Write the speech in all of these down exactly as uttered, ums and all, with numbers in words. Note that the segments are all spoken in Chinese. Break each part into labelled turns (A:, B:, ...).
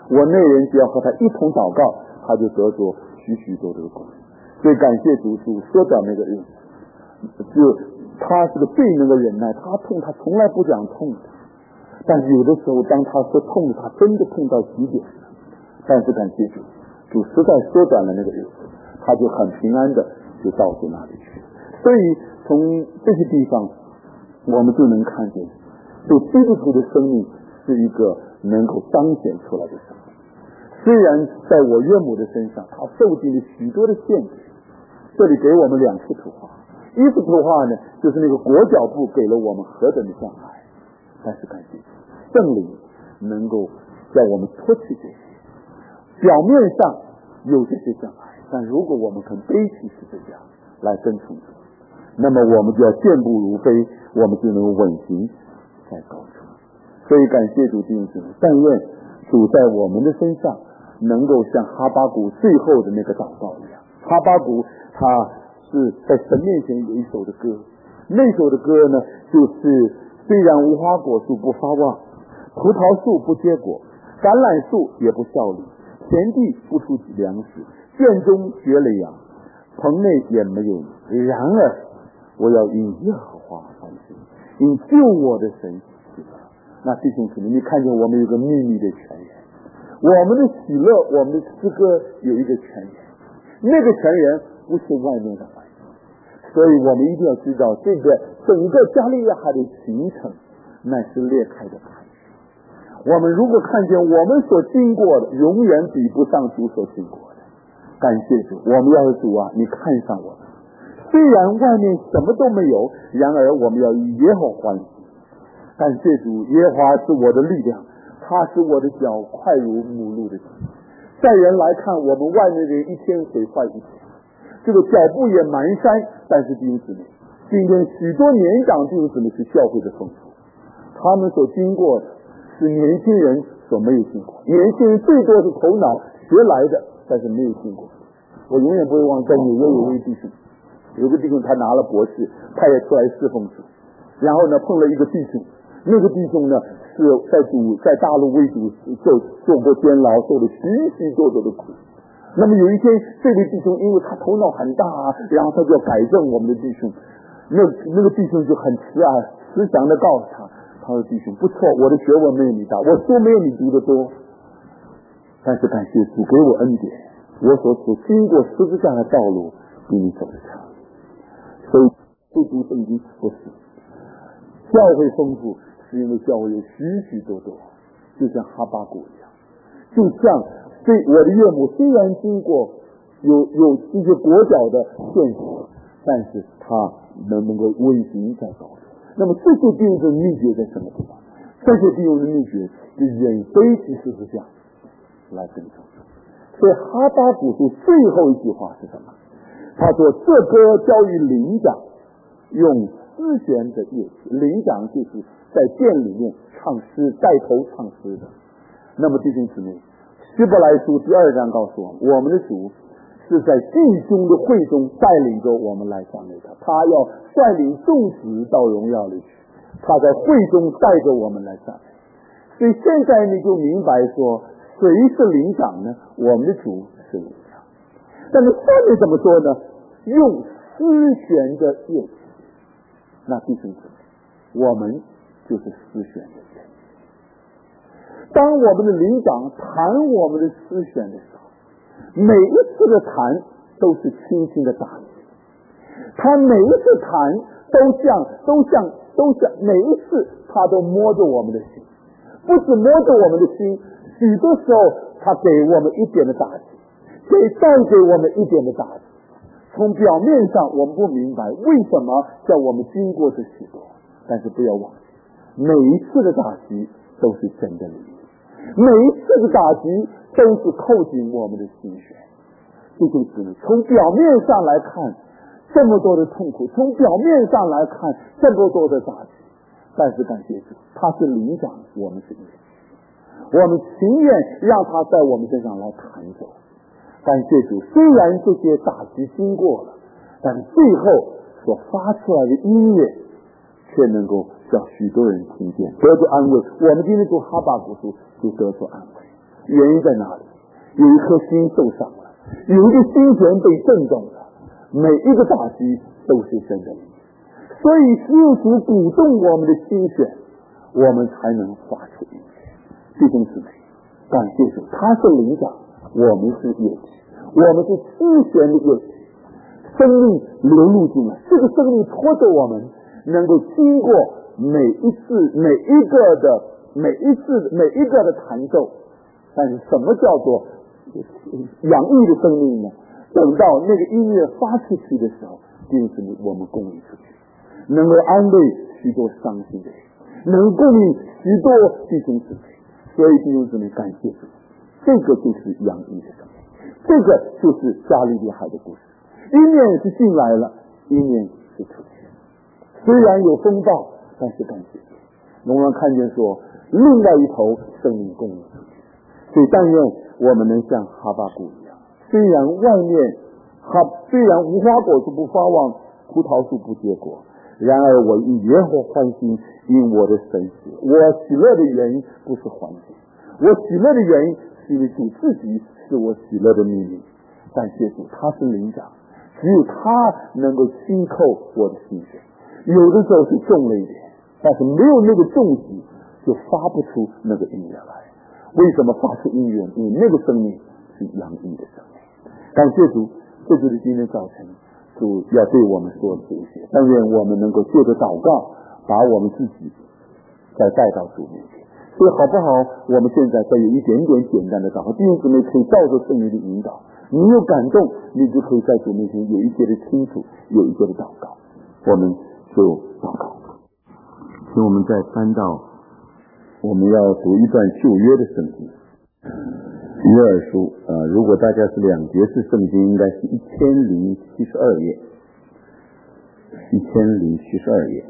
A: 我那人只要和他一同祷告，他就得着许许多多的果子。所以感谢主，主缩短那个日子，就他是个最能够忍耐，他痛他从来不讲痛的，但是有的时候当他说痛，他真的痛到极点了。但是感谢主，主实在缩短了那个日子，他就很平安的就到处那里去。所以从这些地方我们就能看见，就基督徒的生命是一个能够彰显出来的生命。虽然在我岳母的身上他受尽了许多的限制，这里给我们两幅图画，一幅图画呢就是那个裹脚布给了我们何等的障碍，但是感谢圣灵能够叫我们脱去这些，表面上有这些障碍，但如果我们肯背起十字架来跟从主，那么我们就要健步如飞，我们就能稳行在高处。所以感谢主弟兄姊妹，但愿主在我们的身上能够像哈巴谷最后的那个祷告一样。哈巴谷他是在神面前有一首的歌，那首的歌呢就是虽然无花果树不发旺，葡萄树不结果，橄榄树也不效力，田地不出粮食，圈中绝了羊，棚内也没有你，然而我要因耶和华欢喜，因救我的神喜乐。那弟兄姊妹，你看见我们有个秘密的泉源，我们的喜乐，我们的诗歌有一个泉源，那个泉源不是外面的环境。所以我们一定要知道，这个整个加利亚海的形成乃是裂开的海。我们如果看见我们所经过的永远比不上主所经过的，感谢主，我们要主啊，你看上我们，虽然外面什么都没有，然而我们要以耶和华欢喜。感谢主，耶和华是我的力量，他使我的脚快如母鹿的蹄。在人来看，我们外面的人一天毁坏一天，这个脚步也蹒跚，但是弟兄姊妹，今天许多年长弟兄姊妹是教会的丰富，他们所经过的是年轻人所没有经过，年轻人最多是头脑学来的，但是没有经过。我永远不会忘，在纽约有位弟兄，有个弟兄他拿了博士，他也出来侍奉主，然后呢碰了一个弟兄，那个弟兄呢是在主在大陆为主受受过监牢，受了许许多多的苦。那么有一天，这位弟兄因为他头脑很大，然后他就要改正我们的弟兄，那那个弟兄就很慈爱慈祥的告诉他，他说弟兄不错，我的学问没有你大，我书没有你读得多，但是感谢主给我恩典，我所所经过十字架的道路比你走得长。所以不读圣经不是，教会丰富是因为教会有许许多多，就像哈巴谷一样，就像对我的岳母虽然经过有有这些裹脚的现实，但是他能能够稳行在高处。那么这些弟兄的秘诀在什么地方？这些弟兄的秘诀是远非其十字架来跟从。所以哈巴谷书最后一句话是什么？他说这歌交于伶长，用丝弦的乐器，伶长就是在殿里面唱诗带头唱诗的。那么弟兄姊妹，希伯来书第二章告诉我们，我们的主是在弟兄的会中带领着我们来赞美他，他要率领众子到荣耀里去，他在会中带着我们来赞美。所以现在你就明白说，谁是伶长呢？我们的主是伶长。但是下面怎么说呢？用丝弦的乐器。那弟兄姊妹，我们就是丝弦的乐器。当我们的伶长弹我们的丝弦的时候，每一次的弹都是轻轻的打击，他每一次弹都像都像都像每一次他都摸着我们的心，不是摸着我们的心，许多时候他给我们一点的打击，给带给我们一点的打击。从表面上我们不明白为什么叫我们经过这许多，但是不要忘记，每一次的打击都是真的利益，每一次的打击都是扣紧我们的心弦。这就是从表面上来看这么多的痛苦，从表面上来看这么多的打击，但是感谢主，他是伶长，我们是乐器，我们情愿让他在我们身上来弹奏。感谢主，虽然这些打击经过了，但最后所发出来的音乐却能够叫许多人听见，得着安慰。我们今天读哈巴谷书就得着安慰。 原因在哪里？有一颗心受伤了，有一个心弦被震动了，每一个打击都是神的灵，所以只有主鼓动我们的心弦，我们才能发出音乐。弟兄姊妹，感谢主，他是灵长，我们是乐器，我们是心弦的乐器，生命流露进来，这个生命拖着我们能够经过每一次每一个的每一次每一个的弹奏。但是什么叫做洋溢的生命呢？等到那个音乐发出去的时候，弟兄姊妹，我们供应出去，能够安慰许多伤心的人，能供应许多弟兄姊妹。所以弟兄姊妹，感谢主，这个就是洋溢的生命，这个就是加利利海的故事。一面是进来了，一面是出去。虽然有风暴，但是感谢主，我们看见说另外一头生命供应出去。所以但愿我们能像哈巴谷一样，虽然外面哈虽然无花果树不发旺，葡萄树不结果，然而我以耶和华欢心，因我的神喜。我喜乐的原因不是环境，我喜乐的原因是因为主自己是我喜乐的秘密。感谢主，他是灵长，只有他能够轻扣我的心弦。有的时候是重了一点，但是没有那个重击就发不出那个音乐来。为什么发出音乐？因为那个生命是洋溢的生命。感谢主，这就是今天早晨主要对我们说的这些。但愿我们能够借着祷告，把我们自己再带到主面前。所以好不好？我们现在再有一点点简单的祷告，弟兄姊妹可以照着圣灵的引导，你有感动，你就可以在主面前有一些的清楚，有一些的祷告。我们就祷告。请我们再翻到我们要读一段旧约的圣经，约珥书，呃，如果大家是两节式圣经，应该是一千零七十二页，一千零七十二页，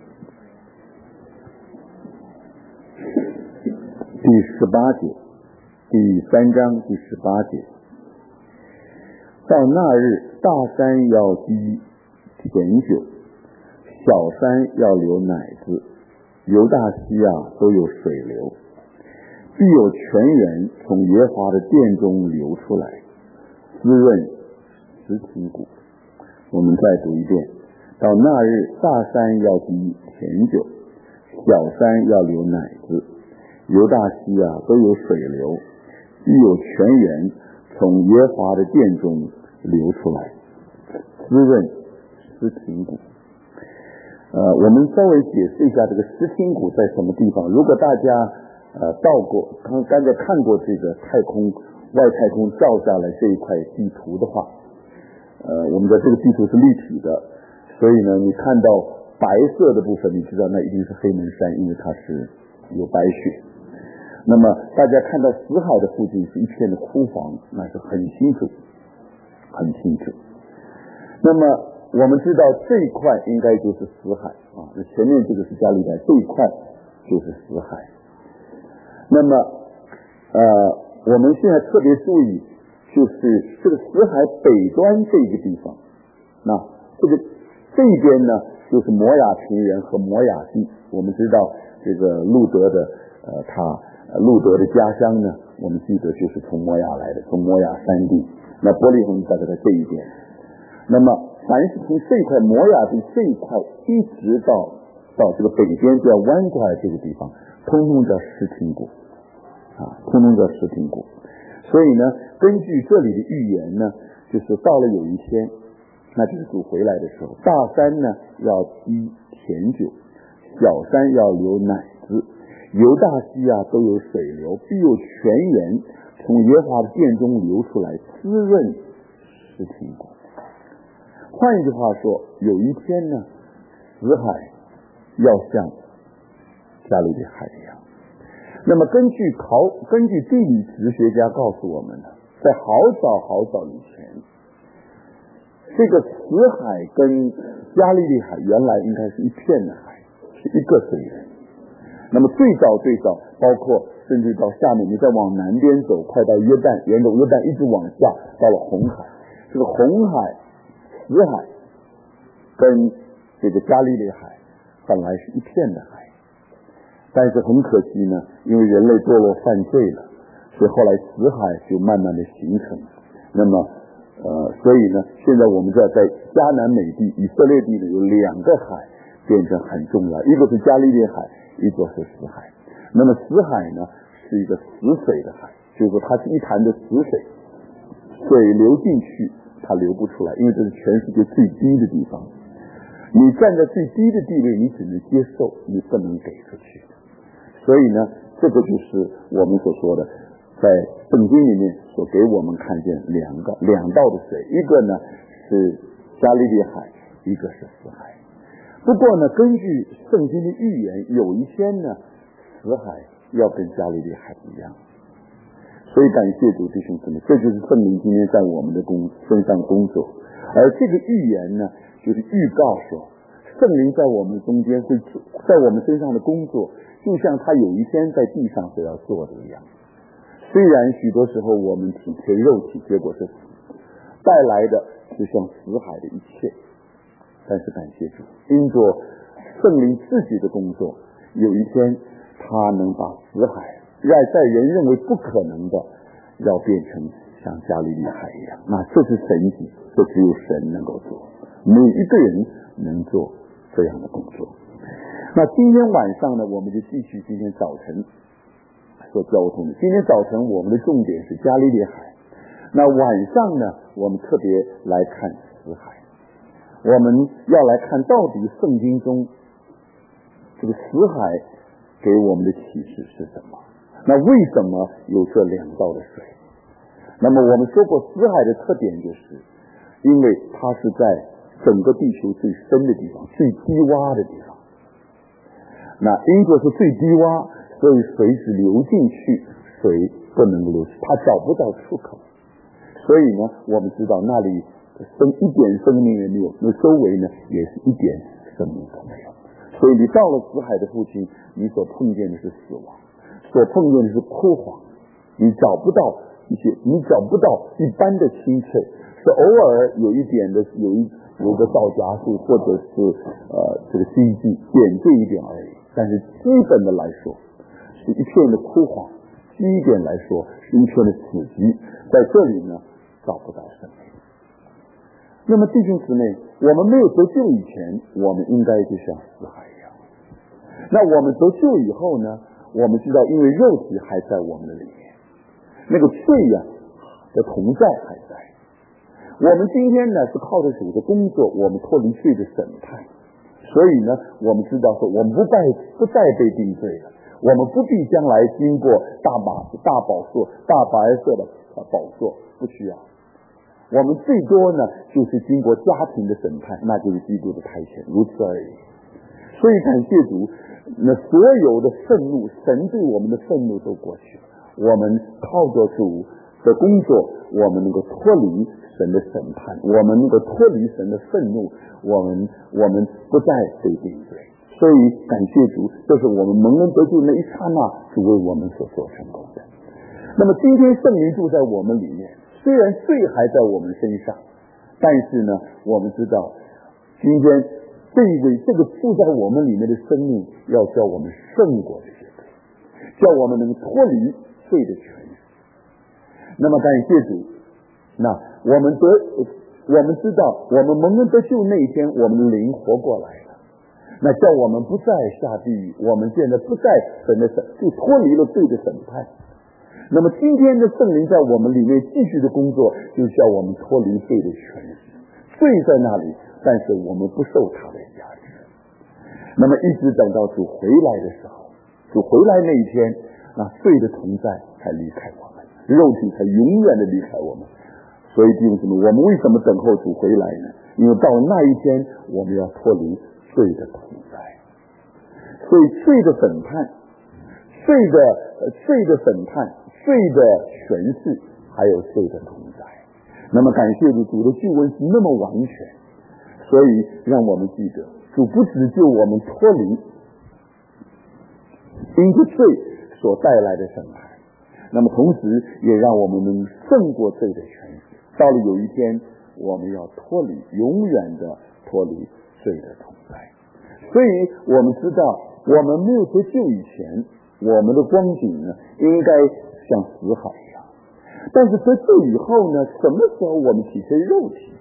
A: 第十八节，第三章第十八节。到那日，大山要滴甜酒，小山要流奶子，犹大西亚都有水流，必有泉源从耶和华的殿中流出来，滋润石体骨。我们再读一遍。到那日，大山要滴甜酒，小山要流奶子，犹大西亚都有水流，必有泉源从耶和华的殿中流出来，滋润石体骨。呃，我们稍微解释一下这个石体骨在什么地方。如果大家呃到过刚刚才看过这个太空外太空照下来这一块地图的话，呃，我们的这个地图是立体的，所以呢，你看到白色的部分，你知道那一定是黑门山，因为它是有白雪。那么大家看到死海的附近是一片的枯黄，那是很清楚，很清楚。那么我们知道这一块应该就是死海啊，这前面这个是加利利海，这一块就是死海。那么呃，我们现在特别注意，就是这个死海北端这个地方，那这个这一边呢，就是摩亚平原和摩亚地。我们知道这个路德的呃，他呃路德的家乡呢，我们记得就是从摩亚来的，从摩亚山地。那伯利恒大概在这一边。那么凡是从这一块摩亚地这一块一直到到这个北边叫弯过来这个地方，通通叫石挺谷啊，通通叫石挺谷。所以呢，根据这里的预言呢，就是到了有一天，那就是主回来的时候，大山呢要滴甜酒，小山要流奶子，犹大西亚都有水流，必有泉源从耶和华的殿中流出来，滋润石挺谷。换一句话说，有一天呢，死海要像加利利海一样。那么根据考根据地理哲学家告诉我们呢，在好早好早以前，这个死海跟加利利海原来应该是一片的海，是一个水源。那么最早最早，包括甚至到下面，你再往南边走，快到约旦，沿着约旦一直往下，到了红海。这个红海、死海跟这个加利利海本来是一片的海，但是很可惜呢，因为人类堕落犯罪了， 所以后来死海就慢慢的形成。那么呃，所以呢，现在我们知道在迦南美地、以色列地呢，有两个海变成很重要，一个是加利利海，一个是死海。那么死海呢是一个死水的海，就是说它是一潭的死水，水流进去它流不出来，因为这是全世界最低的地方。你站在最低的地位，你只能接受，你不能给出去。所以呢，这个就是我们所说的，在圣经里面所给我们看见两个两道的水，一个呢是加利利海，一个是死海。不过呢，根据圣经的预言，有一天呢，死海要跟加利利海一样。所以感谢主弟兄姊妹，这就是圣灵今天在我们的工身上工作。而这个预言呢，就是预告说，圣灵在我们中间会在我们身上的工作，就像他有一天在地上所要做的一样。虽然许多时候我们体贴肉体，结果是死，带来的是像死海的一切，但是感谢主，因着圣灵自己的工作，有一天他能把死海让在人认为不可能的，要变成像加利利海一样。那这是神迹，这只有神能够做，没有一个人能做这样的工作。那今天晚上呢，我们就继续今天早晨所交通的。今天早晨我们的重点是加利利海，那晚上呢，我们特别来看死海。我们要来看到底圣经中这个死海给我们的启示是什么，那为什么有这两道的水？那么我们说过，死海的特点就是因为它是在整个地球最深的地方，最低洼的地方。那因着是最低洼，所以水只流进去，水不能流去，它找不到出口。所以呢，我们知道那里生一点生命也没有，那周围呢也是一点生命都没有。所以你到了死海的附近，你所碰见的是死亡，所碰见的是枯黄，你找不到一些，你找不到一般的清澈，是偶尔有一点的，有一有个皂荚树或者是呃这个新迹点缀一点而已。但是基本的来说，是一片的枯黄；基本来说，是一片的死寂。在这里呢，找不到生命。那么弟兄姊妹，我们没有得救以前，我们应该就像死海一样。那我们得救以后呢，我们知道，因为肉体还在我们的里面，那个罪呀的同在还在。我们今天呢是靠着主的工作，我们脱离罪的审判。所以呢，我们知道说，我们不再不再被定罪了，我们不必将来经过大把大宝座、大白色的宝座，不需要。我们最多呢，就是经过家庭的审判，那就是基督的差遣，如此而已。所以感谢主，那所有的愤怒，神对我们的愤怒都过去了。我们靠着主的工作，我们能够脱离神的审判，我们能够脱离神的愤怒，我们我们不再被定罪。所以感谢主，这是我们蒙恩得救那一刹那，主为我们所做成功的。那么今天圣灵住在我们里面，虽然罪还在我们身上，但是呢，我们知道今天这位这个住在我们里面的生命，要叫我们胜过这些罪，叫我们能脱离罪的权势。那么感谢主，那我们得我们知道，我们蒙恩得救那一天，我们的灵活过来了，那叫我们不再下地狱，我们现在不再神的审，就脱离了罪的审判。那么今天的圣灵在我们里面继续的工作，就叫我们脱离罪的权势。罪在那里，但是我们不受它的压制。那么一直等到主回来的时候，主回来那一天，那罪的同在才离开我们，肉体才永远的离开我们。所以弟兄姊妹，我们为什么等候主回来呢？因为到了那一天，我们要脱离罪的同在。所以罪的审判，罪的呃罪的审判，罪的诠释，还有罪的同在。那么感谢主，主的救恩是那么完全，所以让我们记得，主不只救我们脱离因着罪所带来的审判，那么同时也让我们能胜过罪的权势。到了有一天，我们要脱离，永远的脱离罪的同在。所以我们知道，我们没有得救以前，我们的光景呢，应该像死海一样。但是得救以后呢，什么时候我们体会肉体？